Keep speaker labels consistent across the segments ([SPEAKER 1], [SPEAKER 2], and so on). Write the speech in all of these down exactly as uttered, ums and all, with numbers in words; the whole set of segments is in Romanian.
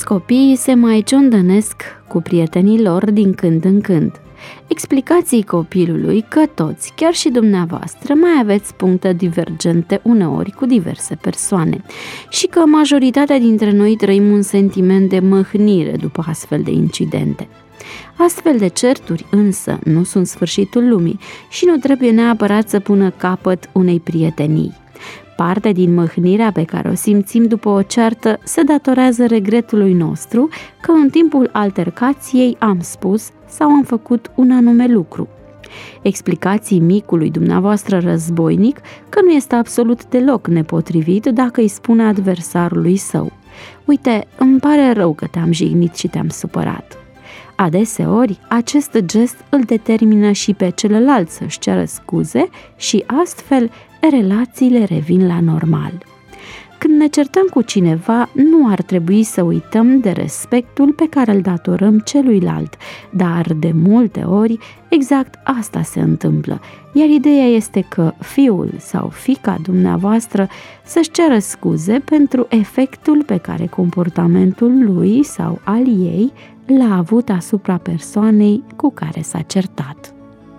[SPEAKER 1] Toți copiii se mai ciondănesc cu prietenii lor din când în când. Explicați copilului că toți, chiar și dumneavoastră, mai aveți puncte divergente uneori cu diverse persoane și că majoritatea dintre noi trăim un sentiment de mâhnire după astfel de incidente. Astfel de certuri însă nu sunt sfârșitul lumii și nu trebuie neapărat să pună capăt unei prietenii. Parte din mâhnirea pe care o simțim după o ceartă se datorează regretului nostru că în timpul altercației am spus sau am făcut un anume lucru. Explicați micului dumneavoastră războinic că nu este absolut deloc nepotrivit dacă îi spune adversarului său: uite, îmi pare rău că te-am jignit și te-am supărat. Adeseori, acest gest îl determină și pe celălalt să-și ceară scuze și astfel relațiile revin la normal. Când ne certăm cu cineva, nu ar trebui să uităm de respectul pe care îl datorăm celuilalt, dar de multe ori exact asta se întâmplă, iar ideea este că fiul sau fiica dumneavoastră să-și ceară scuze pentru efectul pe care comportamentul lui sau al ei l-a avut asupra persoanei cu care s-a certat.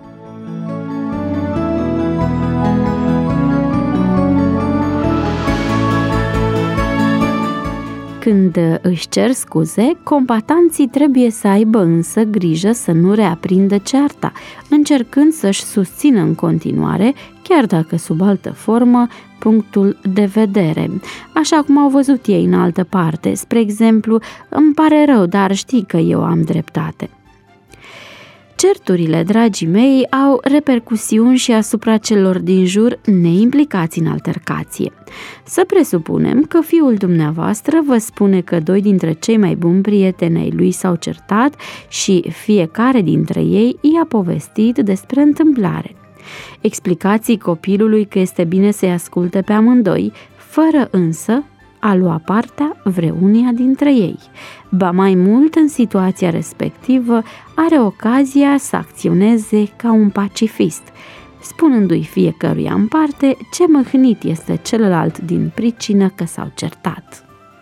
[SPEAKER 1] Când își cer scuze, combatanții trebuie să aibă însă grijă să nu reaprindă cearta, încercând să-și susțină în continuare, chiar dacă sub altă formă, punctul de vedere, așa cum au văzut ei în altă parte. Spre exemplu, îmi pare rău, dar știi că eu am dreptate. Certurile, dragii mei, au repercusiuni și asupra celor din jur neimplicați în altercație. Să presupunem că fiul dumneavoastră vă spune că doi dintre cei mai buni prieteni ai lui s-au certat și fiecare dintre ei i-a povestit despre întâmplare. Explicați copilului că este bine să-i asculte pe amândoi, fără însă a lua partea vreunia dintre ei. Ba mai mult, în situația respectivă, are ocazia să acționeze ca un pacifist, spunându-i fiecăruia în parte ce mâhnit este celălalt din pricină că s-au certat.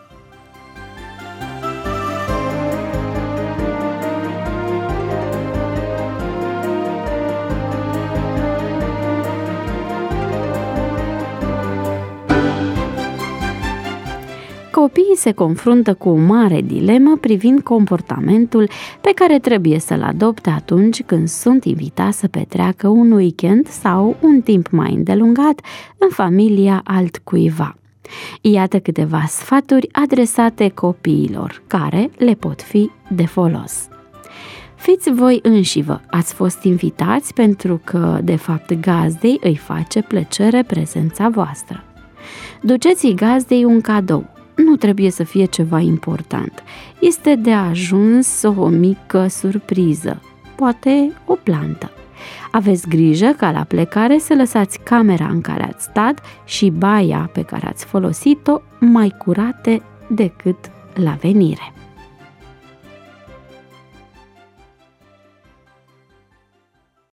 [SPEAKER 1] Copiii se confruntă cu o mare dilemă privind comportamentul pe care trebuie să-l adopte atunci când sunt invitați să petreacă un weekend sau un timp mai îndelungat în familia altcuiva. Iată câteva sfaturi adresate copiilor, care le pot fi de folos. Fiți voi înșivă, ați fost invitați pentru că, de fapt, gazdei îi face plăcere prezența voastră. Duceți-i gazdei un cadou. Nu trebuie să fie ceva important. Este de ajuns o mică surpriză, poate o plantă. Aveți grijă ca la plecare să lăsați camera în care ați stat și baia pe care ați folosit-o mai curate decât la venire.